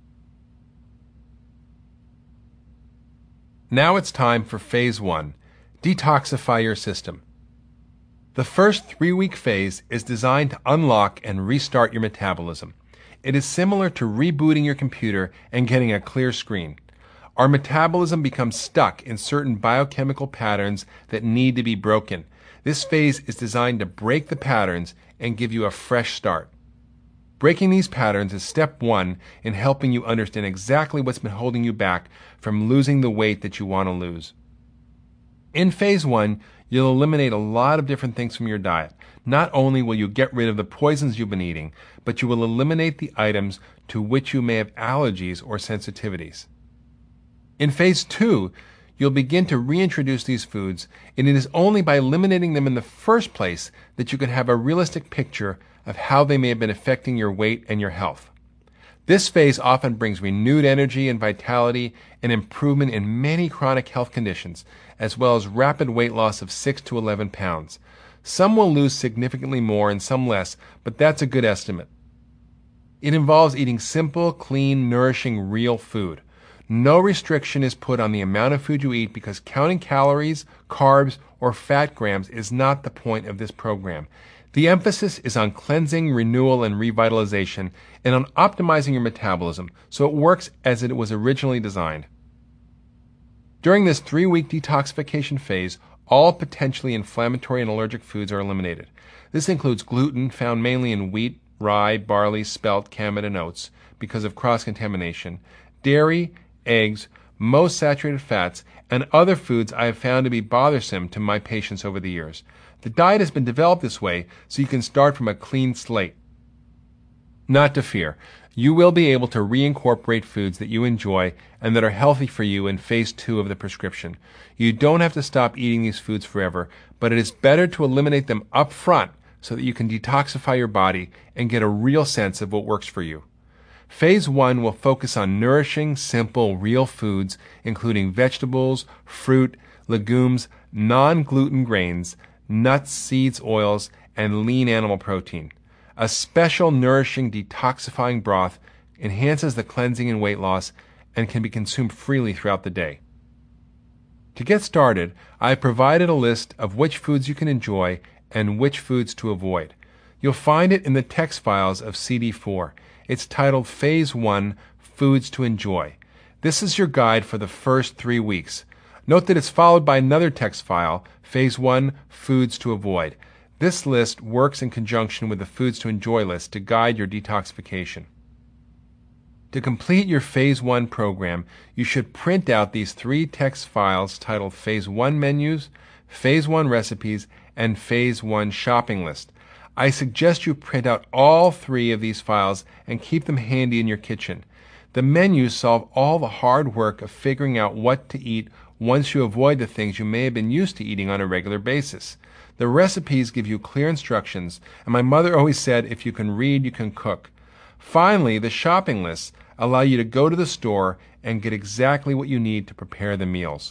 Now it's time for phase one. Detoxify your system. The first three-week phase is designed to unlock and restart your metabolism. It is similar to rebooting your computer and getting a clear screen. Our metabolism becomes stuck in certain biochemical patterns that need to be broken. This phase is designed to break the patterns and give you a fresh start. Breaking these patterns is step one in helping you understand exactly what's been holding you back from losing the weight that you want to lose. In phase one, you'll eliminate a lot of different things from your diet. Not only will you get rid of the poisons you've been eating, but you will eliminate the items to which you may have allergies or sensitivities. In phase two, you'll begin to reintroduce these foods, and it is only by eliminating them in the first place that you can have a realistic picture of how they may have been affecting your weight and your health. This phase often brings renewed energy and vitality and improvement in many chronic health conditions, as well as rapid weight loss of six to eleven pounds. Some will lose significantly more and some less, but that's a good estimate. It involves eating simple, clean, nourishing, real food. No restriction is put on the amount of food you eat because counting calories, carbs, or fat grams is not the point of this program. The emphasis is on cleansing, renewal, and revitalization, and on optimizing your metabolism so it works as it was originally designed. During this three-week detoxification phase, all potentially inflammatory and allergic foods are eliminated. This includes gluten, found mainly in wheat, rye, barley, spelt, kamut, and oats because of cross-contamination, dairy, eggs, most saturated fats, and other foods I have found to be bothersome to my patients over the years. The diet has been developed this way so you can start from a clean slate. Not to fear, you will be able to reincorporate foods that you enjoy and that are healthy for you in phase two of the prescription. You don't have to stop eating these foods forever, but it is better to eliminate them up front so that you can detoxify your body and get a real sense of what works for you. Phase one will focus on nourishing, simple, real foods, including vegetables, fruit, legumes, non-gluten grains, nuts, seeds, oils, and lean animal protein. A special nourishing, detoxifying broth enhances the cleansing and weight loss and can be consumed freely throughout the day. To get started, I have provided a list of which foods you can enjoy and which foods to avoid. You'll find it in the text files of C D four. It's titled Phase one, Foods to Enjoy. This is your guide for the first three weeks. Note that it's followed by another text file, Phase one, Foods to Avoid. This list works in conjunction with the Foods to Enjoy list to guide your detoxification. To complete your Phase one program, you should print out these three text files titled Phase one Menus, Phase one Recipes, and Phase one Shopping List. I suggest you print out all three of these files and keep them handy in your kitchen. The menus solve all the hard work of figuring out what to eat once you avoid the things you may have been used to eating on a regular basis. The recipes give you clear instructions, and my mother always said, if you can read, you can cook. Finally, the shopping lists allow you to go to the store and get exactly what you need to prepare the meals.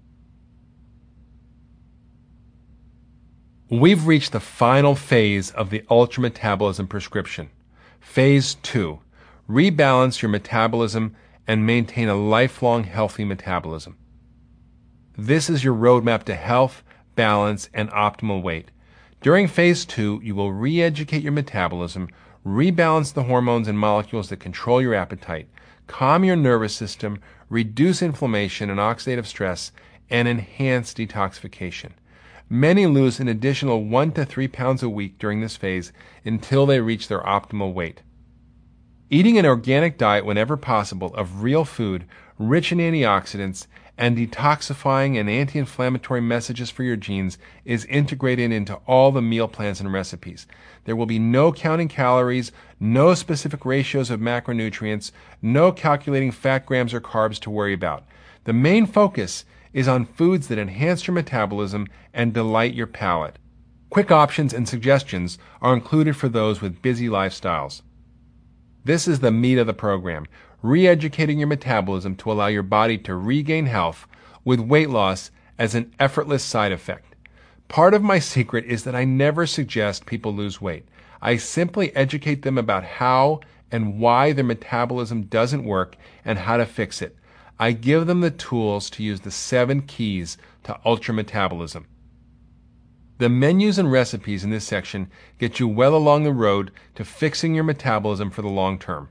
We've reached the final phase of the ultrametabolism prescription. Phase two. Rebalance your metabolism and maintain a lifelong healthy metabolism. This is your roadmap to health, balance, and optimal weight. During phase two, you will re-educate your metabolism, rebalance the hormones and molecules that control your appetite, calm your nervous system, reduce inflammation and oxidative stress, and enhance detoxification. Many lose an additional one to three pounds a week during this phase until they reach their optimal weight. Eating an organic diet whenever possible of real food, rich in antioxidants, and detoxifying and anti-inflammatory messages for your genes is integrated into all the meal plans and recipes. There will be no counting calories, no specific ratios of macronutrients, no calculating fat grams or carbs to worry about. The main focus is on foods that enhance your metabolism and delight your palate. Quick options and suggestions are included for those with busy lifestyles. This is the meat of the program, re-educating your metabolism to allow your body to regain health with weight loss as an effortless side effect. Part of my secret is that I never suggest people lose weight. I simply educate them about how and why their metabolism doesn't work and how to fix it. I give them the tools to use the seven keys to ultrametabolism. The menus and recipes in this section get you well along the road to fixing your metabolism for the long term.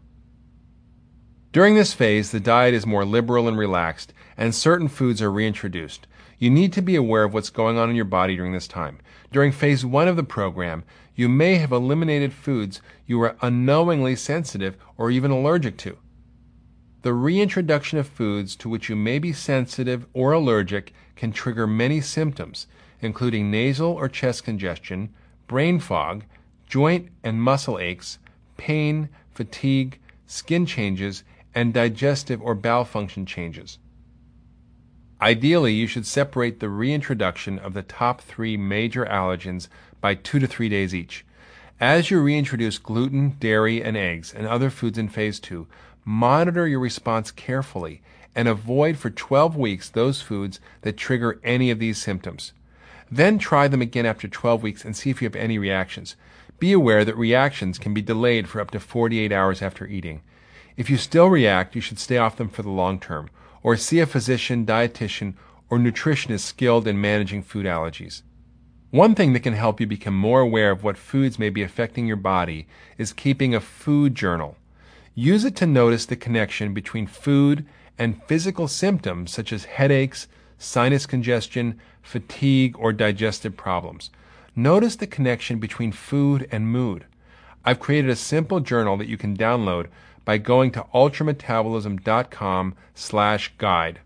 During this phase, the diet is more liberal and relaxed, and certain foods are reintroduced. You need to be aware of what's going on in your body during this time. During phase one of the program, you may have eliminated foods you were unknowingly sensitive or even allergic to. The reintroduction of foods to which you may be sensitive or allergic can trigger many symptoms, including nasal or chest congestion, brain fog, joint and muscle aches, pain, fatigue, skin changes, and digestive or bowel function changes. Ideally, you should separate the reintroduction of the top three major allergens by two to three days each. As you reintroduce gluten, dairy, and eggs and other foods in phase two, monitor your response carefully and avoid for twelve weeks those foods that trigger any of these symptoms. Then try them again after twelve weeks and see if you have any reactions. Be aware that reactions can be delayed for up to forty-eight hours after eating. If you still react, you should stay off them for the long term, or see a physician, dietitian, or nutritionist skilled in managing food allergies. One thing that can help you become more aware of what foods may be affecting your body is keeping a food journal. Use it to notice the connection between food and physical symptoms such as headaches, sinus congestion, fatigue, or digestive problems. Notice the connection between food and mood. I've created a simple journal that you can download by going to ultrametabolism.com slash guide.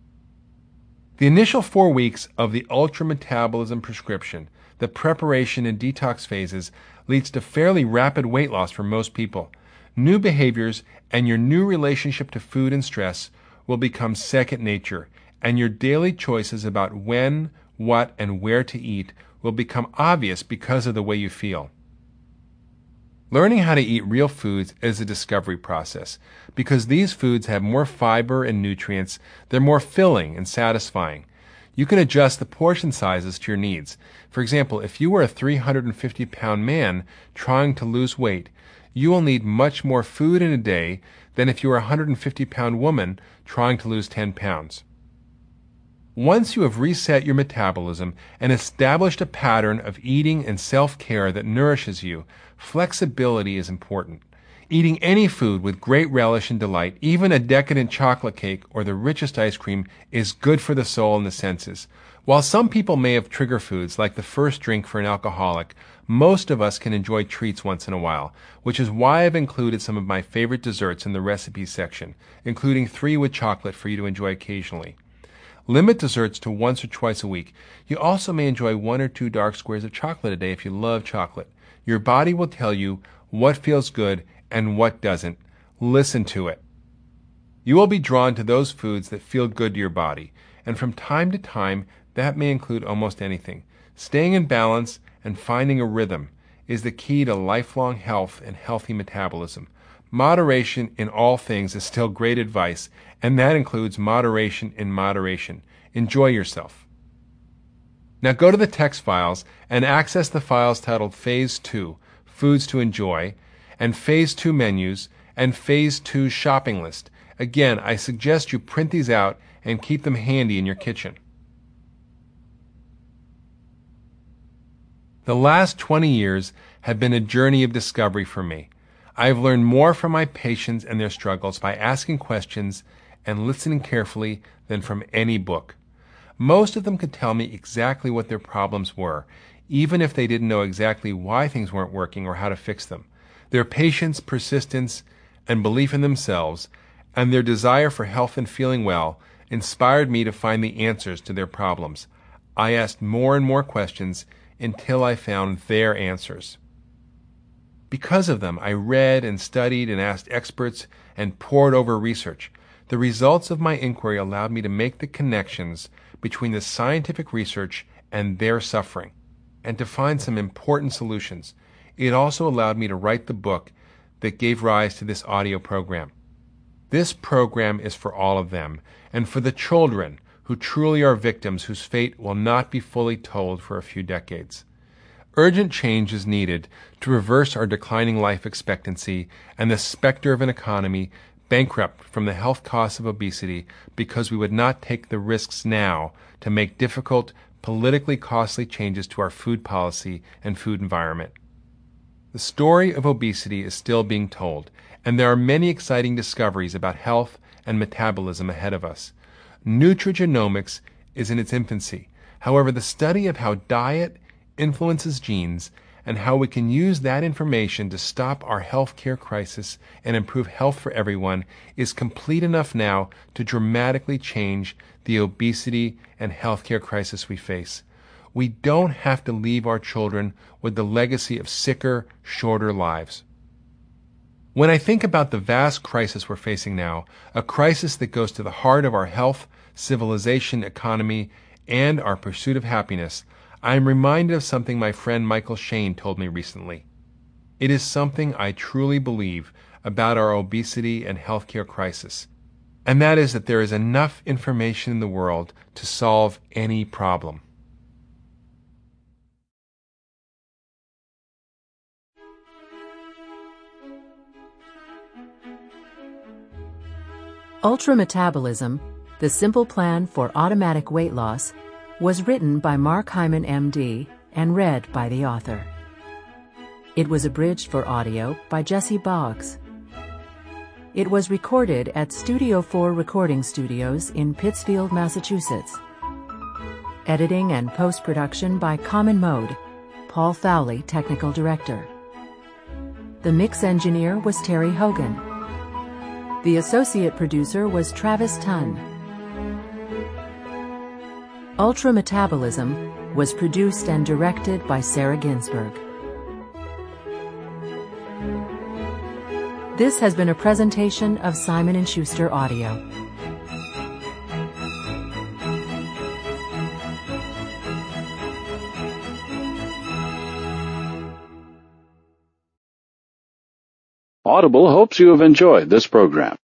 The initial four weeks of the ultrametabolism prescription, the preparation and detox phases, leads to fairly rapid weight loss for most people. New behaviors and your new relationship to food and stress will become second nature, and your daily choices about when, what, and where to eat will become obvious because of the way you feel. Learning how to eat real foods is a discovery process. Because these foods have more fiber and nutrients, they're more filling and satisfying. You can adjust the portion sizes to your needs. For example, if you were a three hundred fifty pound man trying to lose weight, you will need much more food in a day than if you were a one hundred fifty pound woman trying to lose ten pounds. Once you have reset your metabolism and established a pattern of eating and self-care that nourishes you, flexibility is important. Eating any food with great relish and delight, even a decadent chocolate cake or the richest ice cream, is good for the soul and the senses. While some people may have trigger foods like the first drink for an alcoholic, most of us can enjoy treats once in a while, which is why I've included some of my favorite desserts in the recipes section, including three with chocolate for you to enjoy occasionally. Limit desserts to once or twice a week. You also may enjoy one or two dark squares of chocolate a day if you love chocolate. Your body will tell you what feels good and what doesn't. Listen to it. You will be drawn to those foods that feel good to your body, and from time to time, that may include almost anything. Staying in balance and finding a rhythm is the key to lifelong health and healthy metabolism. Moderation in all things is still great advice, and that includes moderation in moderation. Enjoy yourself. Now go to the text files and access the files titled Phase two, Foods to Enjoy, and Phase two Menus, and Phase two Shopping List. Again, I suggest you print these out and keep them handy in your kitchen. The last twenty years have been a journey of discovery for me. I have learned more from my patients and their struggles by asking questions and listening carefully than from any book. Most of them could tell me exactly what their problems were, even if they didn't know exactly why things weren't working or how to fix them. Their patience, persistence, and belief in themselves, and their desire for health and feeling well, inspired me to find the answers to their problems. I asked more and more questions until I found their answers. Because of them, I read and studied and asked experts and pored over research. The results of my inquiry allowed me to make the connections between the scientific research and their suffering, and to find some important solutions. It also allowed me to write the book that gave rise to this audio program. This program is for all of them, and for the children who truly are victims whose fate will not be fully told for a few decades. Urgent change is needed to reverse our declining life expectancy and the specter of an economy bankrupt from the health costs of obesity because we would not take the risks now to make difficult, politically costly changes to our food policy and food environment. The story of obesity is still being told, and there are many exciting discoveries about health and metabolism ahead of us. Nutrigenomics is in its infancy. However, the study of how diet influences genes and how we can use that information to stop our healthcare crisis and improve health for everyone is complete enough now to dramatically change the obesity and healthcare crisis we face. We don't have to leave our children with the legacy of sicker, shorter lives. When I think about the vast crisis we're facing now, a crisis that goes to the heart of our health, civilization, economy, and our pursuit of happiness, I am reminded of something my friend Michael Shane told me recently. It is something I truly believe about our obesity and healthcare crisis, and that is that there is enough information in the world to solve any problem. Ultrametabolism, the simple plan for automatic weight loss, was written by Mark Hyman, M D, and read by the author. It was abridged for audio by Jesse Boggs. It was recorded at Studio four Recording Studios in Pittsfield, Massachusetts. Editing and post-production by Common Mode, Paul Fowley, Technical Director. The mix engineer was Terry Hogan. The associate producer was Travis Tunn. Ultrametabolism was produced and directed by Sarah Ginsberg. This has been a presentation of Simon and Schuster Audio. Audible hopes you have enjoyed this program.